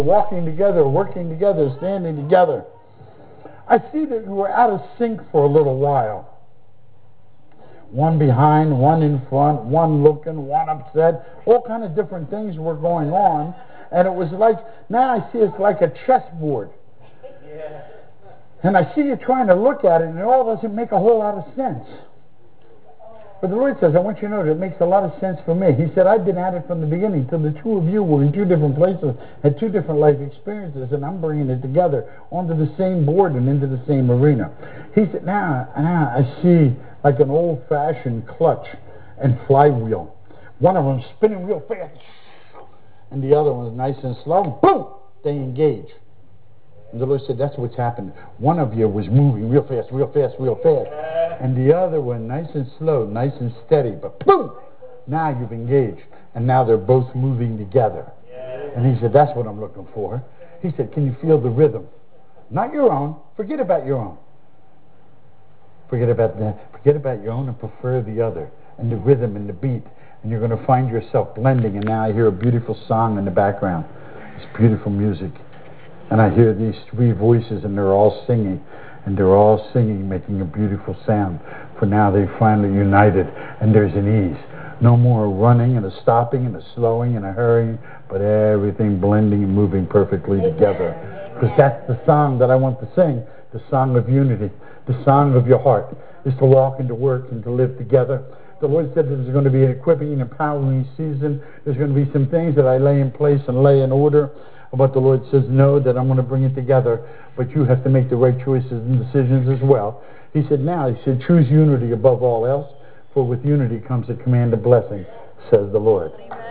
walking together, working together, standing together. I see that you were out of sync for a little while. One behind, one in front, one looking, one upset. All kind of different things were going on. And it was like, now I see it's like a chessboard. Yeah. And I see you trying to look at it, and it all doesn't make a whole lot of sense. But the Lord says, I want you to know that it makes a lot of sense for me. He said, I've been at it from the beginning till the two of you were in two different places, had two different life experiences, and I'm bringing it together onto the same board and into the same arena. He said, now I see like an old-fashioned clutch and flywheel. One of them spinning real fast, and the other one's nice and slow. Boom! They engage. And the Lord said, that's what's happened. One of you was moving real fast, real fast, real fast. And the other one, nice and slow, nice and steady. But boom! Now you've engaged. And now they're both moving together. And he said, that's what I'm looking for. He said, can you feel the rhythm? Not your own. Forget about your own. Forget about that. Forget about your own and prefer the other. And the rhythm and the beat. And you're going to find yourself blending. And now I hear a beautiful song in the background. It's beautiful music. And I hear these three voices, and they're all singing. And they're all singing, making a beautiful sound. For now they finally united, and there's an ease. No more running and a stopping and a slowing and a hurrying, but everything blending and moving perfectly together. Because that's the song that I want to sing, the song of unity, the song of your heart, is to walk and to work and to live together. The Lord said there's going to be an equipping and empowering season. There's going to be some things that I lay in place and lay in order. But the Lord says, no, that I'm going to bring it together. But you have to make the right choices and decisions as well. He said, choose unity above all else. For with unity comes a command of blessing, says the Lord. Amen.